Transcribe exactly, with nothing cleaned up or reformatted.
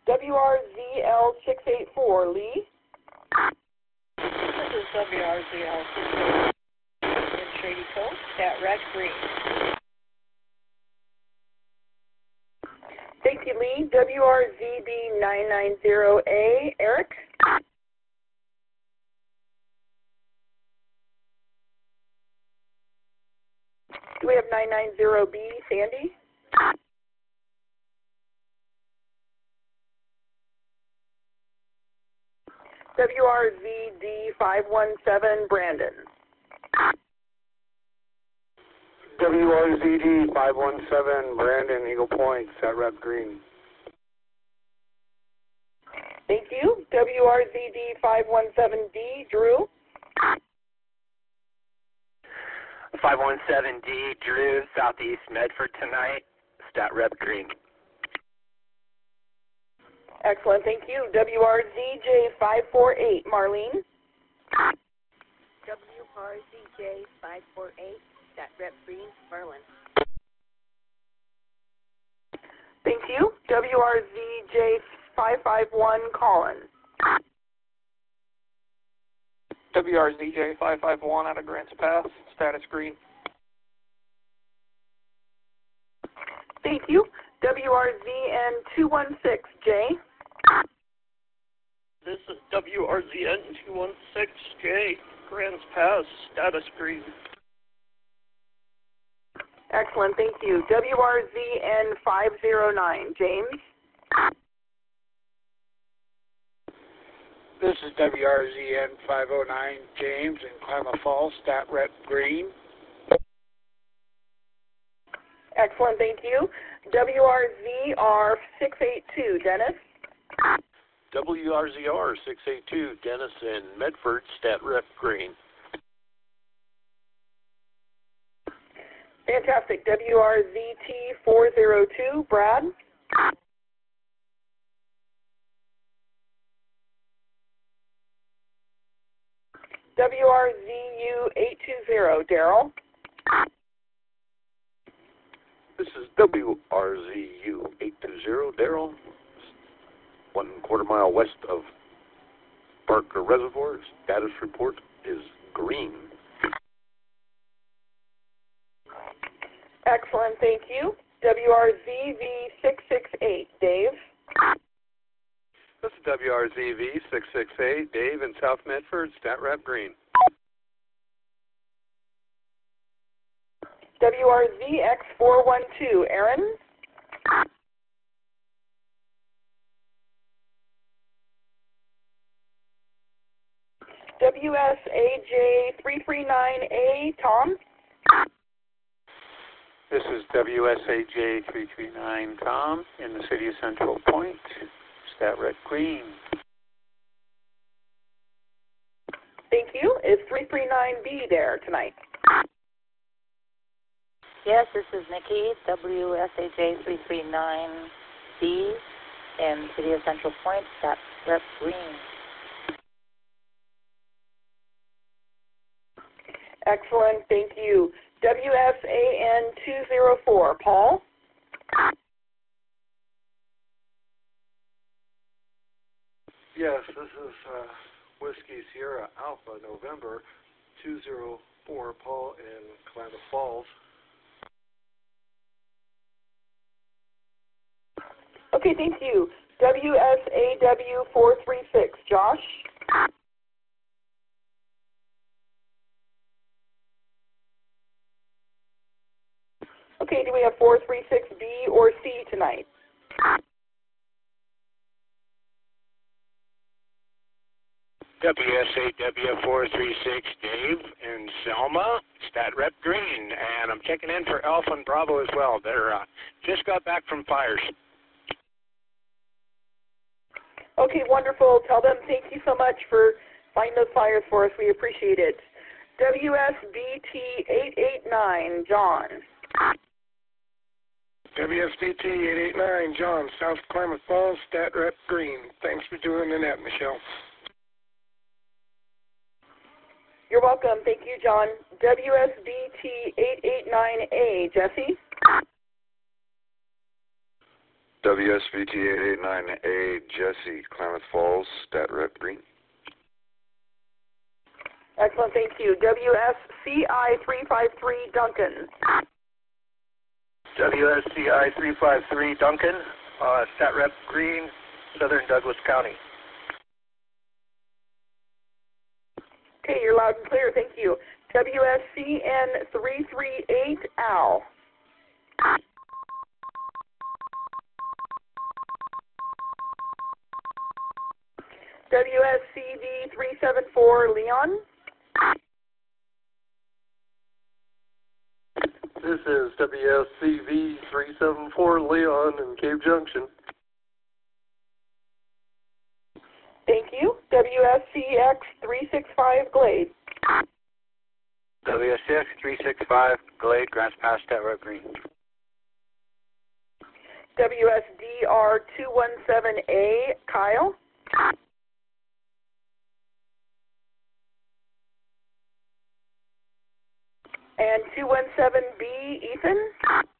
W R Z L six eight four, Lee. This is W R Z L six eight four in Shady Cove, Stat Red Green. Thank you, Lee. W R Z B nine nine zero A, Eric. Do we have nine nine zero B, Sandy? W R Z D five one seven, Brandon. W R Z D five one seven, Brandon, Eagle Point, Sat Rep Green. Thank you. W R Z D five one seven D, Drew. five one seven D, Drew, Southeast Medford tonight, Stat Rep Green. Excellent, thank you. W R Z J five four eight, Marlene. W R Z J five four eight, Stat Rep Green, Merlin. Thank you. W R Z J five five one, Colin. W R Z J five five one out of Grants Pass, status green. Thank you. W R Z N two one six, J. This is W R Z N two one six J, Grants Pass, status green. Excellent, thank you. W R Z N five zero nine, James. This is W R Z N five oh nine, James, in Klamath Falls, Stat Rep Green. Excellent, thank you. W R Z R six eight two, Dennis. W R Z R six eight two, Dennis in Medford, Stat Rep Green. Fantastic. W R Z T four zero two, Brad. W R Z U eight two zero, Daryl. This is W R Z U eight two zero, Daryl, one quarter mile west of Barker Reservoir. Status report is green. Excellent, thank you. W R Z V six six eight, Dave. This is W R Z V six six eight, Dave in South Medford, Stat Rep Green. W R Z X four one two, Aaron. W S A J three three nine A, Tom. This is W S A J three three nine, Tom, in the city of Central Point, Stat Rep Green. Thank you. Is three three nine B there tonight? Yes, this is Nikki, W S A J three three nine B in the city of Central Point, Stat Rep Green. Excellent, thank you. W S A N two zero four, Paul. Yes, this is uh, Whiskey Sierra Alpha November two zero four, Paul in Klamath Falls. Okay, thank you. W S A W four three six, Josh. Okay, do we have four three six B or C tonight? W S A W four three six, Dave in Selma, Stat Rep Green, and I'm checking in for Alpha and Bravo as well. They're uh, just got back from fires. Okay, wonderful. Tell them thank you so much for fighting those fires for us. We appreciate it. W S B T eight eight nine, John. W S B T eight eight nine, John, South Klamath Falls, Stat Rep Green. Thanks for doing the net, Michelle. You're welcome. Thank you, John. W S B T eight eight nine A, Jesse. W S V T eight eight nine A, Jesse, Klamath Falls, Stat Rep Green. Excellent, thank you. W S C I three five three, Duncan. W S C I three five three, Duncan, uh, Stat Rep Green, Southern Douglas County. Okay, you're loud and clear, thank you. W S C N three three eight, Al. W S C V three seven four, Leon. This is W S C V three seven four, Leon in Cave Junction. Thank you. W S C X three six five, Glade. W S C X three six five, Glade, Grants Pass, Stat Rep Green. W S D R two one seven A, Kyle. And two one seven B, Ethan.